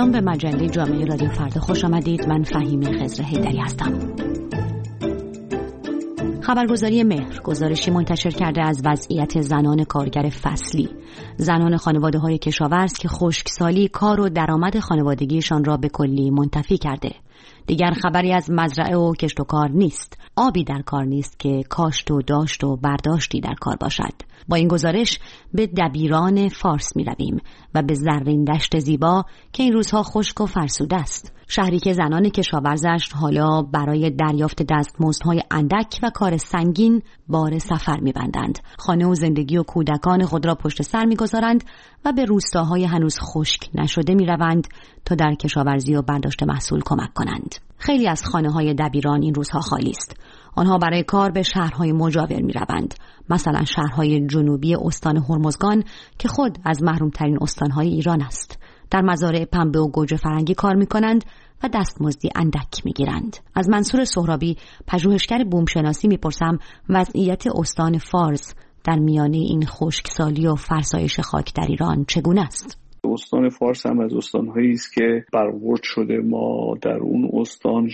سلام، به مجله جامعه رادیو فردا خوش آمدید. من فهیم خضر حیدری هستم. خبرگزاری مهر گزارشی منتشر کرده از وضعیت زنان کارگر فصلی، زنان خانواده‌های کشاورز که خشکسالی کار و درآمد خانوادگیشان را به کلی منتفی کرده. دیگر خبری از مزرعه و کشت و کار نیست، آبی در کار نیست که کاشت و داشت و برداشتی در کار باشد. با این گزارش به دبیران فارس می رویم و به زرین دشت زیبا که این روزها خشک و فرسوده است. شهری که زنان کشاورزش حالا برای دریافت دستمزدهای اندک و کار سنگین بار سفر می بندند. خانه و زندگی و کودکان خود را پشت سر می گذارند و به روستاهای هنوز خشک نشده می روند تا در کشاورزی و برداشت محصول کمک کنند. خیلی از خانه‌های دبیران این روزها خالی است. آنها برای کار به شهرهای مجاور می روند، مثلا شهرهای جنوبی استان هرمزگان که خود از محرومترین استانهای ایران است. در مزارع پنبه و گوجه فرنگی کار می کنند و دستمزدی اندک می گیرند. از منصور سهرابی، پژوهشگر بومشناسی، می پرسم وضعیت استان فارس در میانه این خشکسالی و فرسایش خاک در ایران چگونه است؟ استان فارس هم از استان‌هایی است که برآورد شده. ما در اون استان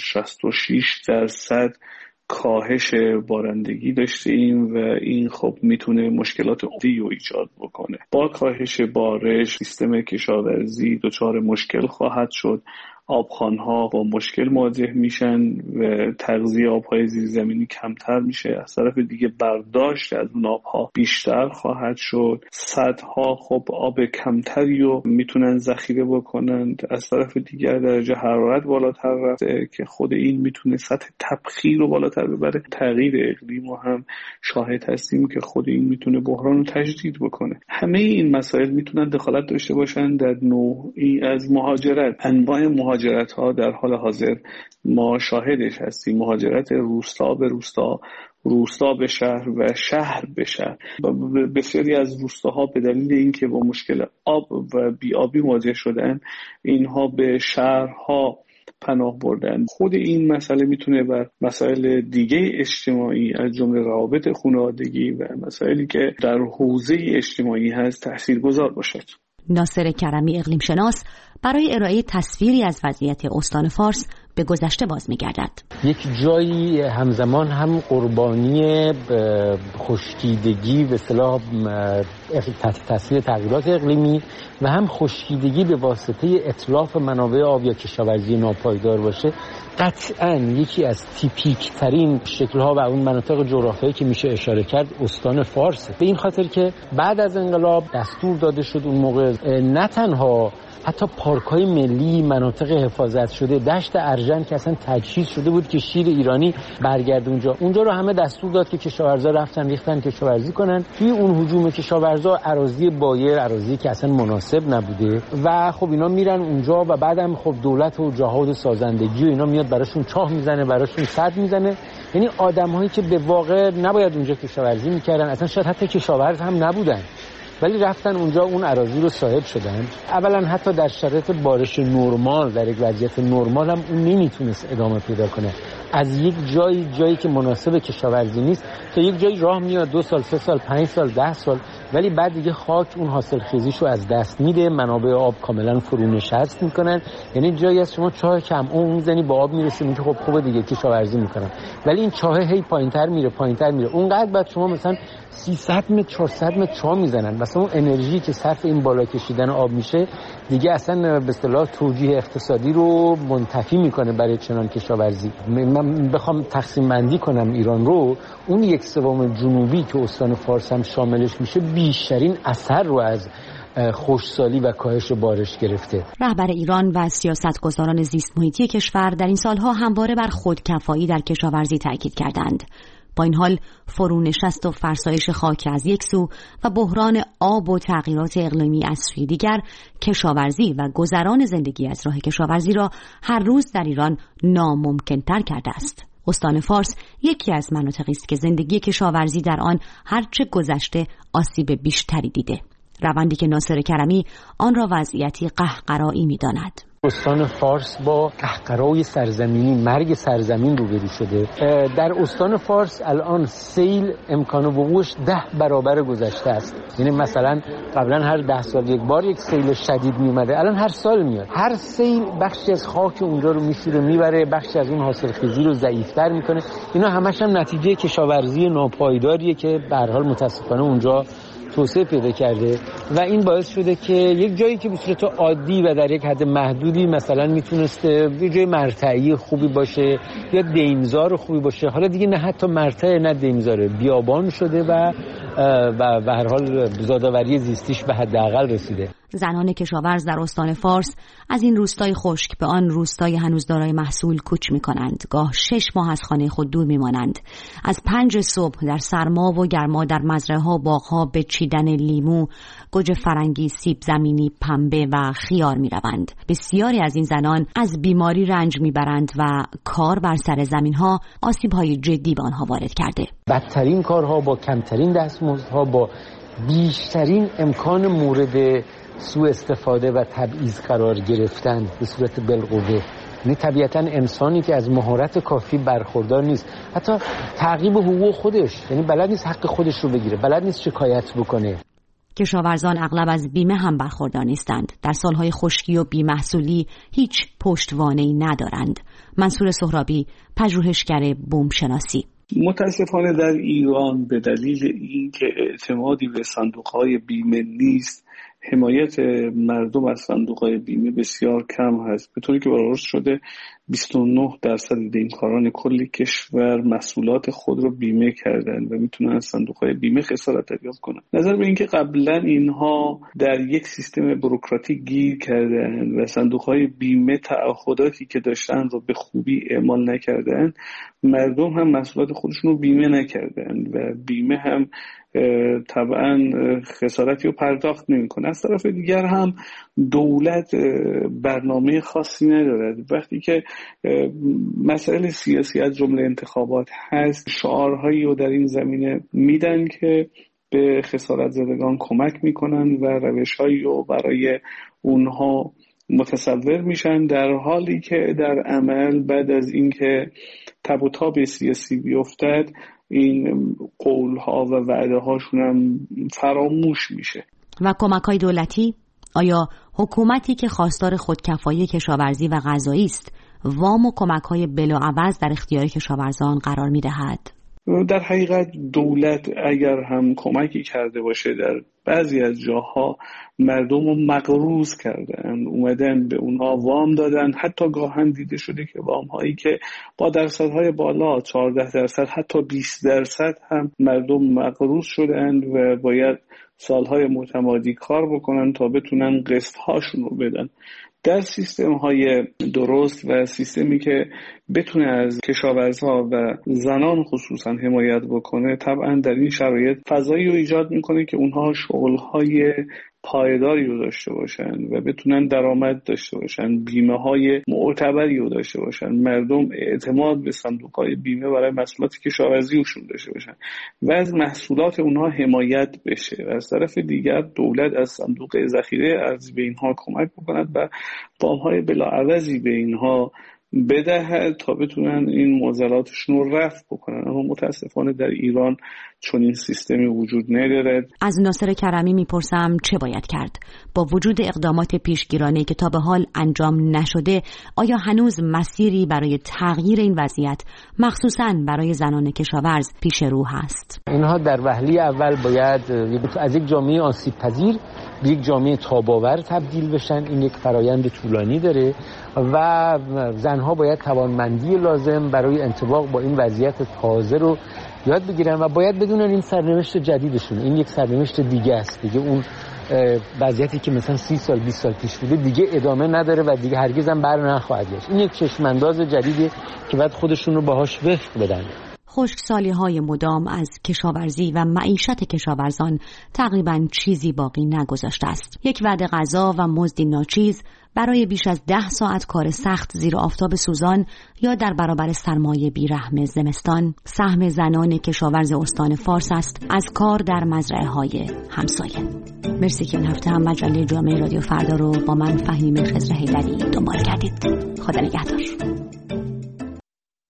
66% کاهش بارندگی داشتیم و این خب میتونه مشکلات عمده‌ای رو ایجاد بکنه. با کاهش بارش سیستم کشاورزی دچار مشکل خواهد شد. آبخوان‌ها با مشکل مواجه میشن و تغذیه آب‌های زیرزمینی کمتر میشه. از طرف دیگه برداشت از اون آب‌ها بیشتر خواهد شد. سدها خب آب کمتری رو میتونن ذخیره بکنند. از طرف دیگه درجه حرارت بالاتر رفته که خود این میتونه سطح تبخیر رو بالاتر ببره. تغییر اقلیم رو هم شاهد هستیم که خود این میتونه بحران رو تجدید بکنه. همه این مسائل میتونن دخالت داشته باشن در نوعی از مهاجرت. انواع مهاجرت ها در حال حاضر ما شاهدش هستیم. مهاجرت روستا به روستا، روستا به شهر و شهر به شهر. بسیاری از روستاها به دلیل اینکه با مشکل آب و بی‌آبی مواجه شدن، اینها به شهرها پناه بردن. خود این مسئله میتونه بر مسائل دیگه اجتماعی از جمله روابط خانوادگی و مسائلی که در حوزه اجتماعی هست تاثیرگذار باشد. ناصر کرمی، اقلیم شناس، برای ارائه تصویری از وضعیت استان فارس به گذشته باز می‌گردد. یک جایی همزمان هم قربانی خشکیدگی به اصطلاح تحت تاثیر تغییرات اقلیمی و هم خشکیدگی به واسطه اتلاف منابع آب یا کشاورزی ناپایدار باشه، قطعاً یکی از تیپیک ترین شکل‌ها و اون مناطق جغرافیایی که میشه اشاره کرد استان فارس. به این خاطر که بعد از انقلاب دستور داده شد اون موقع نه تنها حتی پارک‌های ملی، مناطق حفاظت شده، دشت ارژن که اصلا تجهیز شده بود که شیر ایرانی برگرده اونجا رو همه دستور داد که کشاورزا رفتن ریختن کشاورزی کنن. توی اون هجوم کشاورزا اراضی بایر، اراضی که اصلا مناسب نبوده و خب اینا میرن اونجا و بعدم خب دولت و جهاد سازندگی و اینا میاد براشون چاه میزنه، براشون سد میزنه. یعنی آدم‌هایی که به واقع نباید اونجا کشاورزی میکردن، اصلا شاید حتی کشاورز هم نبودن، ولی رفتن اونجا اون اراضی رو صاحب شدن. اولا حتی در شرایط بارش نرمال، در یک وضعیت نرمال هم اون نمیتونست ادامه پیدا کنه. از یک جایی که مناسب کشاورزی نیست تا یک جایی راه میاد 2 سال، 3 سال، 5 سال، 10 سال، ولی بعد دیگه خاک اون حاصل خیزیشو از دست میده، منابع آب کاملا فرو نشست میکنن. یعنی جایی از شما چاه کم اون میزنی با آب میرسه میگه خب خوبه دیگه کشاورزی میکنن، ولی این چاه هی پایینتر میره اونقدر بعد شما مثلا 300 متر 400 متر چاه میزنن. مثلا اون انرژی که صرف این بالا کشیدن آب میشه دیگه اصلا به اصطلاح توجیه اقتصادی رو منتفی میکنه برای چنان کشاورزی. من بخوام تقسیم بندی کنم ایران رو، اون 1/3 جنوبی که استان فارس هم شاملش میشه بیشترین اثر رو از خشکسالی و کاهش بارش گرفته. رهبر ایران و سیاستگزاران زیست محیطی کشور در این سالها همواره بر خودکفایی در کشاورزی تاکید کردند. با این حال فرونشست و فرسایش خاک از یک سو و بحران آب و تغییرات اقلیمی از سوی دیگر، کشاورزی و گذران زندگی از راه کشاورزی را هر روز در ایران ناممکن‌تر کرده است. استان فارس یکی از مناطقی است که زندگی کشاورزی در آن هرچه گذشته آسیب بیشتری دیده. روندی که ناصر کرمی آن را وضعیتی قهقرایی می‌داند. استان فارس با قهقرای سرزمینی، مرگ سرزمین روبرو شده. در استان فارس الان سیل امکان وقوعش 10 برابر گذشته است. یعنی مثلا قبلا هر 10 سال یک بار یک سیل شدید می اومده، الان هر سال میاد. هر سیل بخشی از خاک اونجا رو میشوره میبره، بخشی از اون حاصلخیزی رو ضعیف‌تر میکنه. اینا همش هم نتیجه کشاورزی ناپایداریه که به هر حال متاسفانه اونجا توسعه پیدا کرده و این باعث شده که یک جایی که به صورت عادی و در یک حد محدودی مثلا میتونسته یه جای مرتعی خوبی باشه یا دیمزار خوبی باشه، حالا دیگه نه حتی مرتع نه دیمزاره، بیابان شده و به هر حال زادآوری زیستیش به حداقل رسیده. زنان کشاورز در استان فارس از این روستای خشک به آن روستای هنوز دارای محصول کوچ می‌کنند. گاه 6 ماه از خانه خود دور می‌مانند. از 5 صبح در سرما و گرما در مزرعه‌ها، باغ‌ها به چیدن لیمو، گوجه فرنگی، سیب زمینی، پنبه و خیار می‌روند. بسیاری از این زنان از بیماری رنج می‌برند و کار بر سر زمین‌ها آسیب‌های جدی به آنها وارد کرده. بدترین کارها با کمترین دستمزدها، با بیشترین امکان مورد سوء استفاده و تبعیض قرار گرفتن به صورت بالقوه. یعنی طبیعتاً انسانی که از مهارت کافی برخوردار نیست، حتی تعقیب حقوق خودش، یعنی بلد نیست حق خودش رو بگیره، بلد نیست شکایت بکنه. کشاورزان اغلب از بیمه هم برخوردار نیستند. در سالهای خشکی و بیمحصولی هیچ پشتوانه‌ای ندارند. منصور سهرابی، پژوهشگر بومشناسی: متاسفانه در ایران به دلیل اینکه اعتمادی به صندوق‌های بیمه نیست، حمایت مردم از صندوق‌های بیمه بسیار کم هست، به طوری که برآورد شده 29% دیمکاران کل کشور محصولات خود رو بیمه کردن و میتونن از صندوق‌های بیمه خسارت دریافت کنن. نظر به اینکه قبلا اینها در یک سیستم بوروکراتیک گیر کردن و صندوق‌های بیمه تعهداتی که داشتن رو به خوبی اعمال نکردن، مردم هم محصولات خودشون رو بیمه نکردن و بیمه هم طبعا خسارتی رو پرداخت نمی‌کنه. از طرف دیگر هم دولت برنامه خاصی ندارد. وقتی که مسائل سیاسی از جمله انتخابات هست، شعارهایی رو در این زمینه میدن که به خسارت زدگان کمک میکنن و روشهایی رو برای اونها متصور میشن، در حالی که در عمل بعد از اینکه تب و تاب سیاسی بیفتد این قولها و وعده هاشون هم فراموش میشه. و کمک‌های دولتی؟ آیا حکومتی که خواستار خودکفایی کشاورزی و غذایی است وام و کمک‌های بلاعوض در اختیار کشاورزان قرار می‌دهد؟ در حقیقت دولت اگر هم کمکی کرده باشه، در بعضی از جاها مردم رو مقروض کردن، اومدن به اونها وام دادن، حتی گاهن دیده شده که وام هایی که با درصدهای بالا 14%، حتی 20% هم مردم مقروض شدن و باید سالهای متمادی کار بکنن تا بتونن قسط هاشون رو بدن. در سیستم های درست و سیستمی که بتونه از کشاورزها و زنان خصوصا حمایت بکنه، طبعا در این شرایط فضایی رو ایجاد میکنه که اونها شغلهای پایداری رو داشته باشن و بتونن درآمد داشته باشن، بیمه های معتبری رو داشته باشن، مردم اعتماد به صندوق های بیمه برای محصولات کشاورزیشون داشته باشن و از محصولات اونها حمایت بشه. و از طرف دیگر دولت از صندوق ذخیره ارزی به اینها کمک بکند و وام های بلاعوضی به اینها بدهد تا بتونن این معضلاتشون رو رفع بکنن. اما متاسفانه در ایران چون این سیستمی وجود ندارد. از ناصر کرمی میپرسم چه باید کرد؟ با وجود اقدامات پیشگیرانه‌ای که تا به حال انجام نشده، آیا هنوز مسیری برای تغییر این وضعیت مخصوصاً برای زنان کشاورز پیش رو هست؟ اینها در وهله اول باید از یک جامعه آسیب‌پذیر به یک جامعه تاب‌آور تبدیل بشن. این یک فرایند طولانی داره و زنها باید توانمندی لازم برای انطباق با این وضعیت تازه رو یاد بگیرن و باید بدونن این سرنوشت جدیدشون، این یک سرنوشت دیگه است، دیگه اون وضعیتی که مثلا 30 سال 20 سال پیش بوده دیگه ادامه نداره و دیگه هرگز هم بر نخواهد گشت. این یک چشمانداز جدیدی که باید خودشون رو باهاش وفق بدن. خشکسالی‌های مدام از کشاورزی و معیشت کشاورزان تقریباً چیزی باقی نگذاشته است. یک وعده غذا و مزدی ناچیز برای بیش از 10 ساعت کار سخت زیر آفتاب سوزان یا در برابر سرمایه بیرحم زمستان سهم زنان کشاورز استان فارس است از کار در مزرعه‌های همسایه. مرسی که این هفته هم مجله جامعه رادیو فردا رو با من فهیم خضر حیدری دنبال کردید. خدا نگهدار.